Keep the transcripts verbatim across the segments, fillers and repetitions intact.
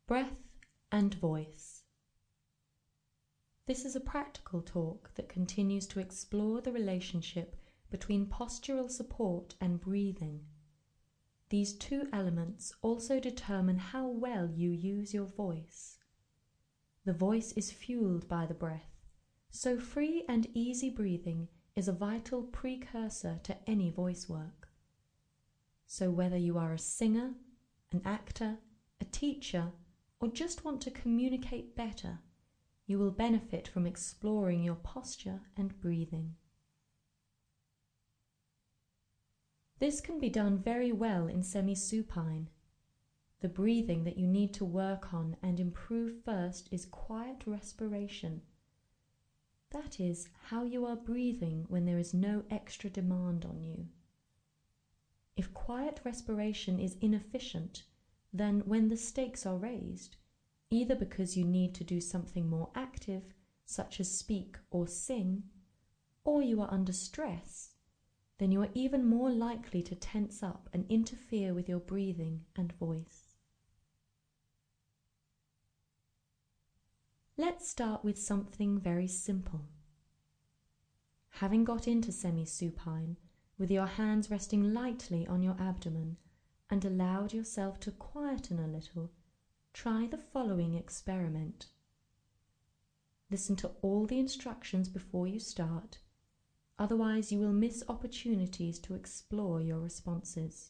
Breath and voice. This is a practical talk that continues to explore the relationship between postural support and breathing. These two elements also determine how well you use your voice. The voice is fueled by the breath, so free and easy breathing is a vital precursor to any voice work. So whether you are a singer, an actor, a teacher, or just want to communicate better, you will benefit from exploring your posture and breathing. This can be done very well in semi-supine. The breathing that you need to work on and improve first is quiet respiration. That is how you are breathing when there is no extra demand on you. If quiet respiration is inefficient, then when the stakes are raised, either because you need to do something more active, such as speak or sing, or you are under stress, then you are even more likely to tense up and interfere with your breathing and voice. Let's start with something very simple. Having got into semi-supine, with your hands resting lightly on your abdomen, and allowed yourself to quieten a little, try the following experiment. Listen to all the instructions before you start, otherwise you will miss opportunities to explore your responses.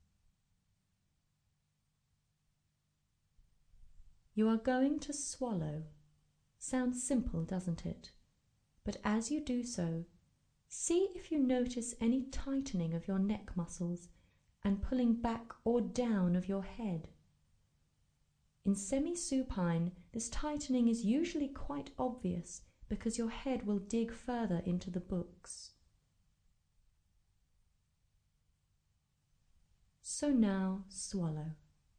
You are going to swallow. Sounds simple, doesn't it? But as you do so, see if you notice any tightening of your neck muscles and pulling back or down of your head. In semi-supine, this tightening is usually quite obvious because your head will dig further into the books. So now swallow.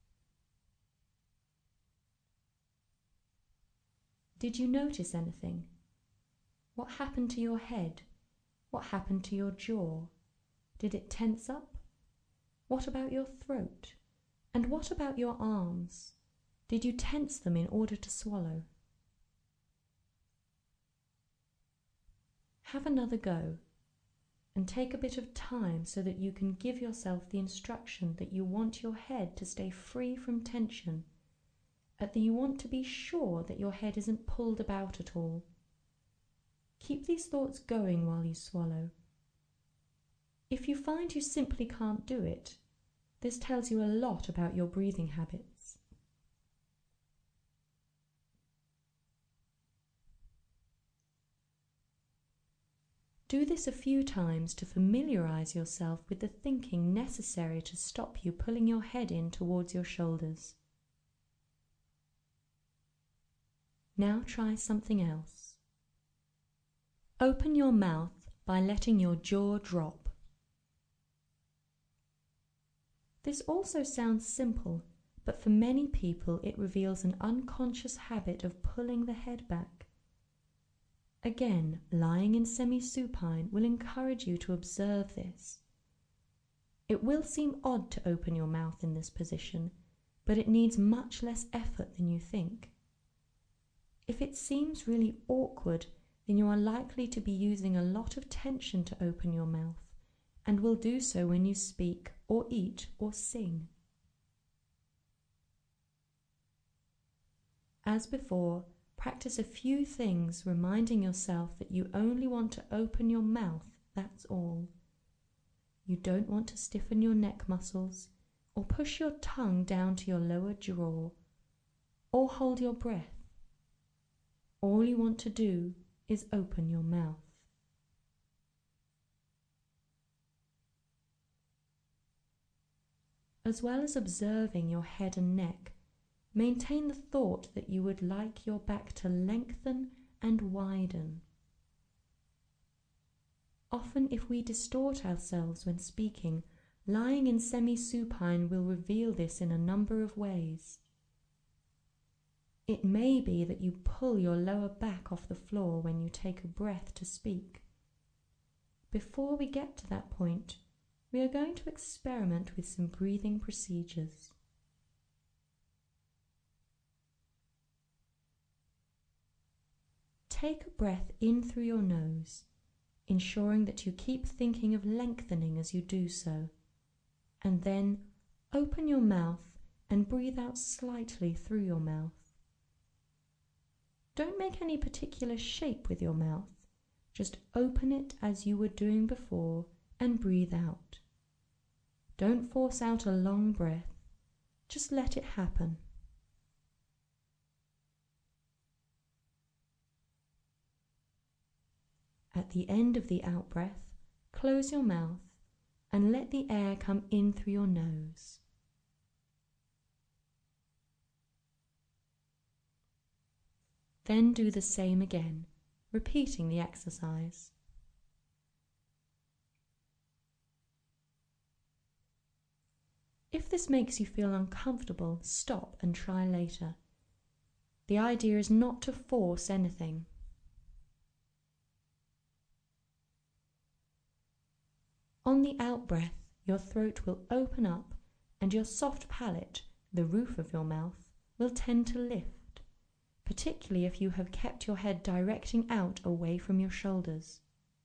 Did you notice anything? What happened to your head? What happened to your jaw? Did it tense up? What about your throat? And what about your arms? Did you tense them in order to swallow? Have another go, and take a bit of time so that you can give yourself the instruction that you want your head to stay free from tension, and that you want to be sure that your head isn't pulled about at all. Keep these thoughts going while you swallow. If you find you simply can't do it, this tells you a lot about your breathing habits. Do this a few times to familiarize yourself with the thinking necessary to stop you pulling your head in towards your shoulders. Now try something else. Open your mouth by letting your jaw drop. This also sounds simple, but for many people it reveals an unconscious habit of pulling the head back. Again, lying in semi-supine will encourage you to observe this. It will seem odd to open your mouth in this position, but it needs much less effort than you think. If it seems really awkward, then you are likely to be using a lot of tension to open your mouth, and will do so when you speak or eat or sing. As before, practice a few things reminding yourself that you only want to open your mouth, that's all. You don't want to stiffen your neck muscles, or push your tongue down to your lower jaw, or hold your breath. All you want to do is open your mouth. As well as observing your head and neck, maintain the thought that you would like your back to lengthen and widen. Often, if we distort ourselves when speaking, lying in semi-supine will reveal this in a number of ways. It may be that you pull your lower back off the floor when you take a breath to speak. Before we get to that point, we are going to experiment with some breathing procedures. take a breath in through your nose, ensuring that you keep thinking of lengthening as you do so, and then open your mouth and breathe out slightly through your mouth. Don't make any particular shape with your mouth, just open it as you were doing before and breathe out. Don't force out a long breath, just let it happen. At the end of the out-breath, close your mouth and let the air come in through your nose. Then do the same again, repeating the exercise. If this makes you feel uncomfortable, stop and try later. The idea is not to force anything. On the out-breath, your throat will open up and your soft palate, the roof of your mouth, will tend to lift, particularly if you have kept your head directing out away from your shoulders.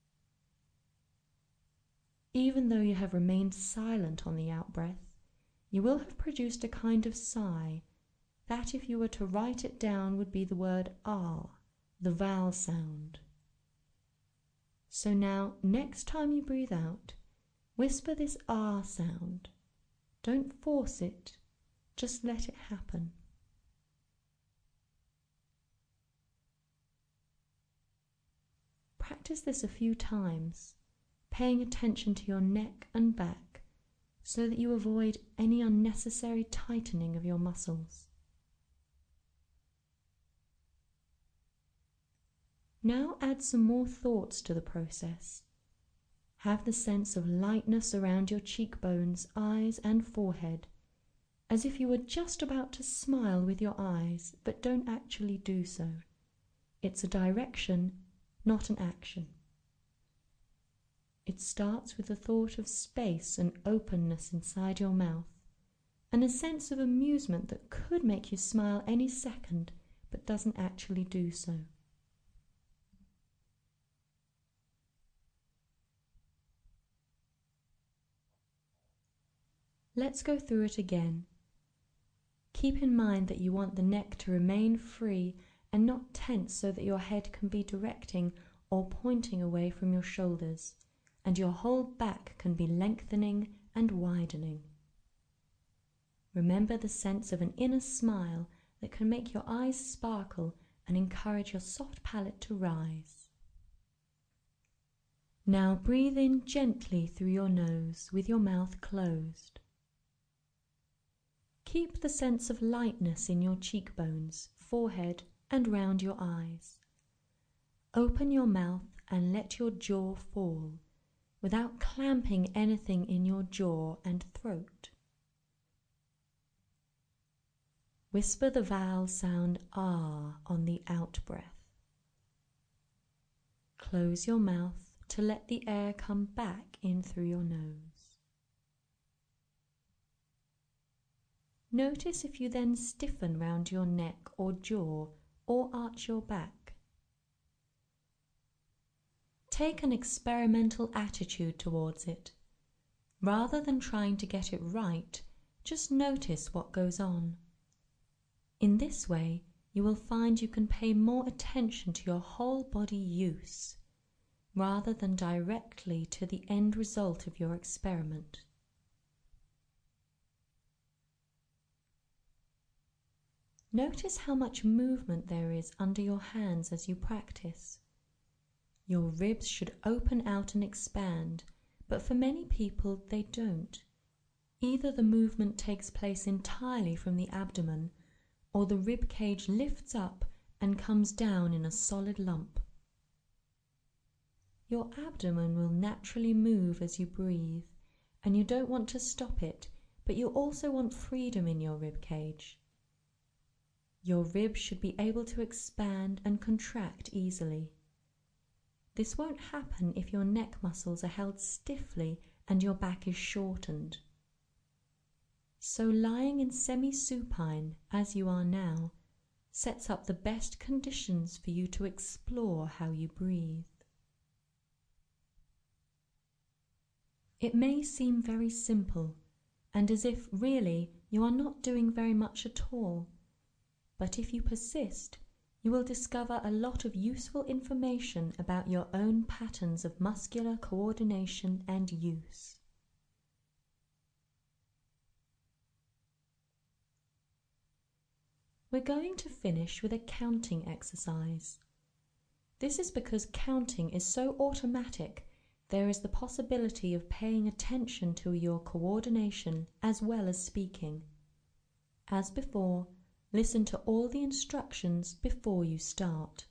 Even though you have remained silent on the out-breath, you will have produced a kind of sigh that, if you were to write it down, would be the word ah, the vowel sound. So now, next time you breathe out, whisper this ah sound. Don't force it, just let it happen. Practice this a few times, paying attention to your neck and back so that you avoid any unnecessary tightening of your muscles. Now add some more thoughts to the process. Have the sense of lightness around your cheekbones, eyes and forehead, as if you were just about to smile with your eyes, but don't actually do so. It's a direction, not an action. It starts with the thought of space and openness inside your mouth, and a sense of amusement that could make you smile any second, but doesn't actually do so. Let's go through it again. Keep in mind that you want the neck to remain free and not tense so that your head can be directing or pointing away from your shoulders, and your whole back can be lengthening and widening. Remember the sense of an inner smile that can make your eyes sparkle and encourage your soft palate to rise. Now breathe in gently through your nose with your mouth closed. Keep the sense of lightness in your cheekbones, forehead, and round your eyes. Open your mouth and let your jaw fall, without clamping anything in your jaw and throat. Whisper the vowel sound ah on the out-breath. Close your mouth to let the air come back in through your nose. Notice if you then stiffen round your neck or jaw or arch your back. Take an experimental attitude towards it. Rather than trying to get it right, just notice what goes on. In this way, you will find you can pay more attention to your whole body use, rather than directly to the end result of your experiment. Notice how much movement there is under your hands as you practice. Your ribs should open out and expand, but for many people they don't. Either the movement takes place entirely from the abdomen, or the rib cage lifts up and comes down in a solid lump. Your abdomen will naturally move as you breathe, and you don't want to stop it, but you also want freedom in your rib cage. Your ribs should be able to expand and contract easily. This won't happen if your neck muscles are held stiffly and your back is shortened. So lying in semi-supine, as you are now, sets up the best conditions for you to explore how you breathe. It may seem very simple, and as if really you are not doing very much at all, but if you persist, you will discover a lot of useful information about your own patterns of muscular coordination and use. We're going to finish with a counting exercise. This is because counting is so automatic, there is the possibility of paying attention to your coordination as well as speaking. As before, listen to all the instructions before you start.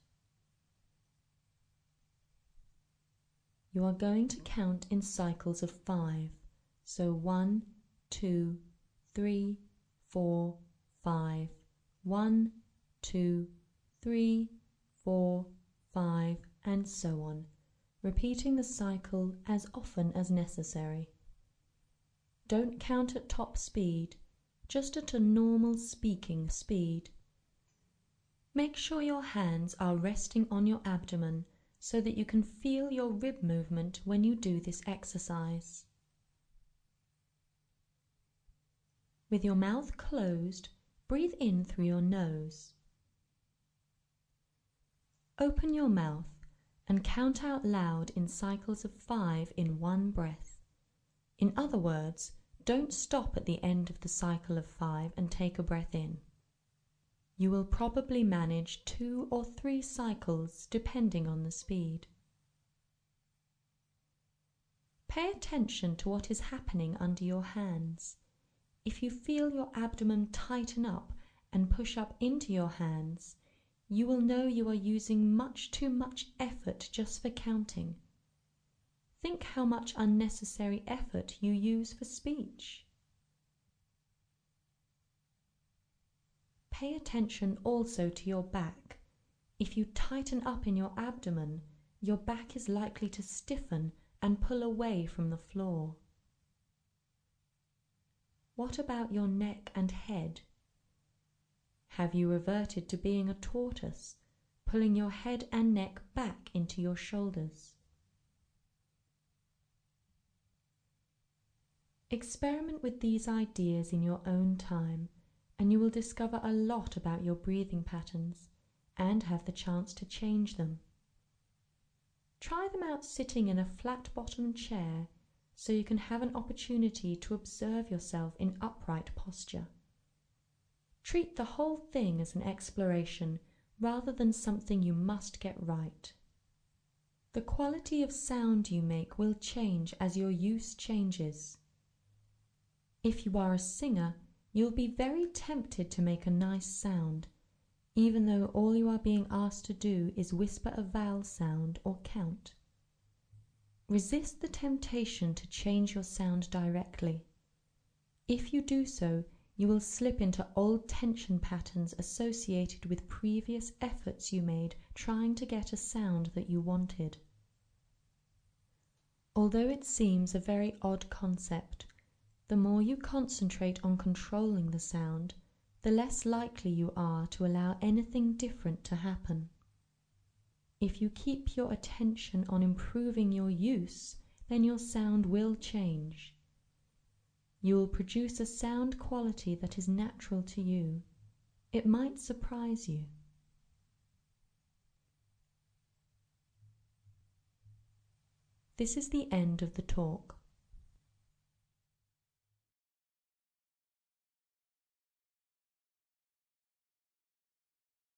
You are going to count in cycles of five, so one, two, three, four, five. One, two, three, four, five, and so on, repeating the cycle as often as necessary. Don't count at top speed, just at a normal speaking speed. Make sure your hands are resting on your abdomen so that you can feel your rib movement when you do this exercise. With your mouth closed, breathe in through your nose. Open your mouth and count out loud in cycles of five in one breath. In other words, don't stop at the end of the cycle of five and take a breath in. You will probably manage two or three cycles depending on the speed. Pay attention to what is happening under your hands. If you feel your abdomen tighten up and push up into your hands, you will know you are using much too much effort just for counting. Think how much unnecessary effort you use for speech. Pay attention also to your back. If you tighten up in your abdomen, your back is likely to stiffen and pull away from the floor. What about your neck and head? Have you reverted to being a tortoise, pulling your head and neck back into your shoulders? Experiment with these ideas in your own time, and you will discover a lot about your breathing patterns and have the chance to change them. Try them out sitting in a flat-bottomed chair so you can have an opportunity to observe yourself in upright posture. Treat the whole thing as an exploration rather than something you must get right. The quality of sound you make will change as your use changes. If you are a singer, you'll be very tempted to make a nice sound, even though all you are being asked to do is whisper a vowel sound or count. Resist the temptation to change your sound directly. If you do so, you will slip into old tension patterns associated with previous efforts you made trying to get a sound that you wanted. Although it seems a very odd concept, the more you concentrate on controlling the sound, the less likely you are to allow anything different to happen. If you keep your attention on improving your use, then your sound will change. You will produce a sound quality that is natural to you. It might surprise you. This is the end of the talk.